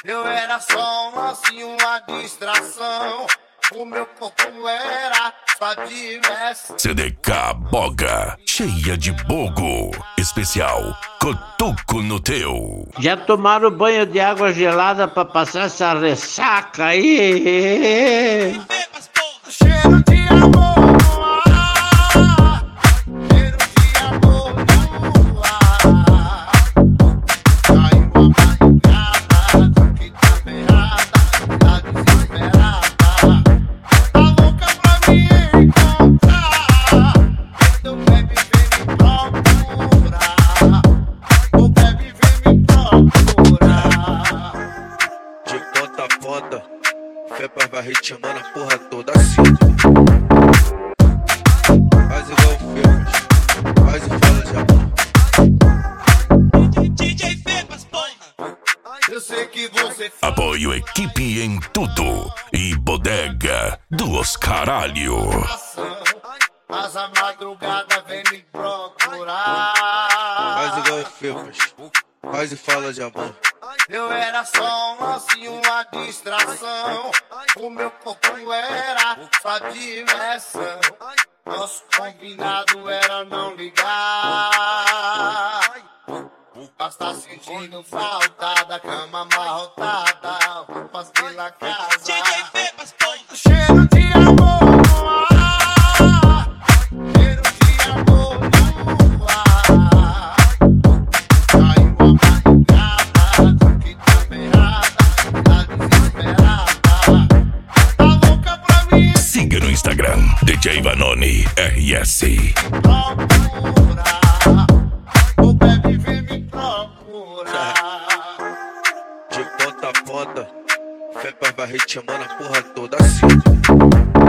Eu era só um lance, uma distração. O meu corpo era só diversão. CDK Boga, cheia de bogo. Especial Cotoco no Teu. Já tomaram banho de água gelada pra passar essa ressaca aí? Cheiro de amor no ar, cheiro de amor no ar. Caiu a madrugada, que tá ferrada, tá desesperada. Tá louca pra me encontrar. Então bebe, vem me procurar. O bebe, vem me procurar. De ponta a ponta, fé pra varrer chamando a porra toda assim. Faz igual filmes, faz e fala de amor. DJ Fepas, porra. Eu sei que você Apoio equipe em tudo e bodega dos caralho. mas a madrugada vem me procurar. Faz igual filmes, faz e fala de amor. Eu era só um lance, uma distração. O meu corpo era só diversão. Nosso combinado era não ligar. Mas tá sentindo falta da cama amarrotada, roupas pela casa. Cheiro de amor no ar, cheiro de amor no ar. Caiu a madrugada, que tá ferrada, tá desesperada. Tá louca pra mim Siga no Instagram, DJ Vanoni RS. procurar. O bebe vem me procurar. De ponta a ponta, fé pra varrer chamando a porra toda assim.